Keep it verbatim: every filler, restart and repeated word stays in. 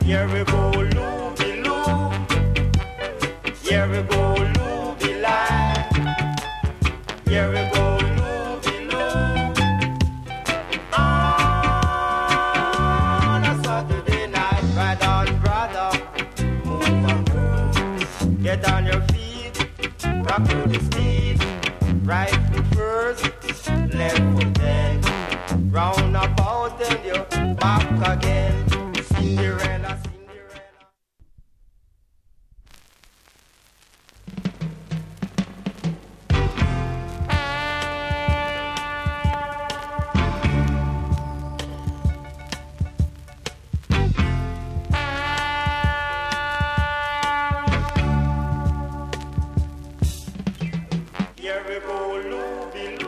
Here we go, Looby Loo. Here we go, Looby Line. Here we go, Looby Loo. On a Saturday night, ride on, brother. Move and groove. Get on your feet, rock to the steed. Right foot first, left foot then. Round about and you back again. Cinderella, Cinderella. Here we go, Looby